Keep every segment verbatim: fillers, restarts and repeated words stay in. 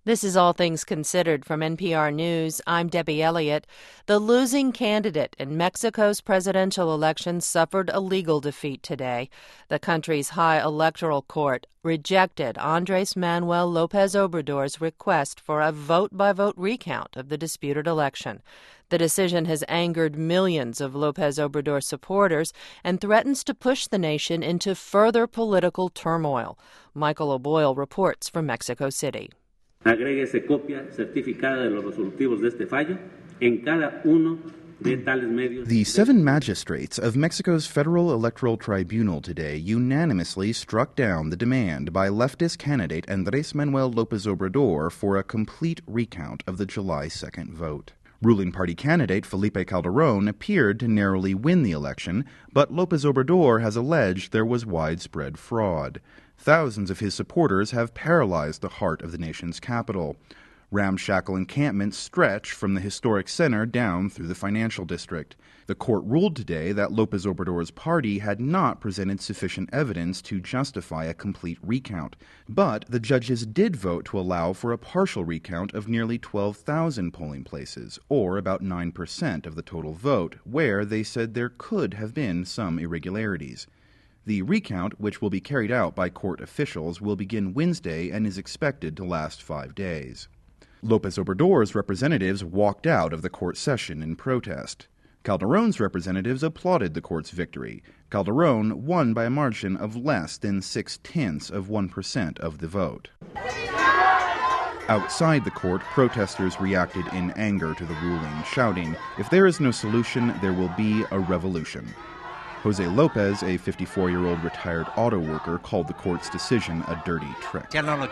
This is All Things Considered from N P R News. I'm Debbie Elliott. The losing candidate in Mexico's presidential election suffered a legal defeat today. The country's high electoral court rejected Andres Manuel Lopez Obrador's request for a vote-by-vote recount of the disputed election. The decision has angered millions of Lopez Obrador supporters and threatens to push the nation into further political turmoil. Michael O'Boyle reports from Mexico City. Agréguese copia certificada de los resolutivos de este fallo en cada uno de tales medios. The seven magistrates of Mexico's Federal Electoral Tribunal today unanimously struck down the demand by leftist candidate Andres Manuel Lopez Obrador for a complete recount of the July second vote. Ruling party candidate Felipe Calderón appeared to narrowly win the election, but Lopez Obrador has alleged there was widespread fraud. Thousands of his supporters have paralyzed the heart of the nation's capital. Ramshackle encampments stretch from the historic center down through the financial district. The court ruled today that Lopez Obrador's party had not presented sufficient evidence to justify a complete recount. But the judges did vote to allow for a partial recount of nearly twelve thousand polling places, or about nine percent of the total vote, where they said there could have been some irregularities. The recount, which will be carried out by court officials, will begin Wednesday and is expected to last five days. Lopez Obrador's representatives walked out of the court session in protest. Calderón's representatives applauded the court's victory. Calderón won by a margin of less than six-tenths of one percent of the vote. Outside the court, protesters reacted in anger to the ruling, shouting, "If there is no solution, there will be a revolution." Jose Lopez, a fifty-four-year-old retired auto worker, called the court's decision a dirty trick. We don't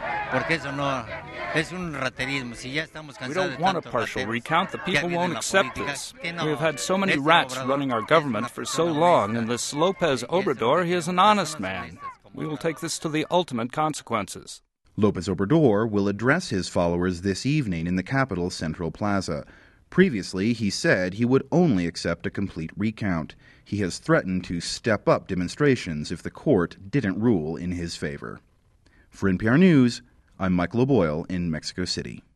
want a partial recount. The people won't accept this. We have had so many rats running our government for so long, and this Lopez Obrador, he is an honest man. We will take this to the ultimate consequences. Lopez Obrador will address his followers this evening in the capital's Central Plaza. Previously, he said he would only accept a complete recount. He has threatened to step up demonstrations if the court didn't rule in his favor. For N P R News, I'm Michael O'Boyle in Mexico City.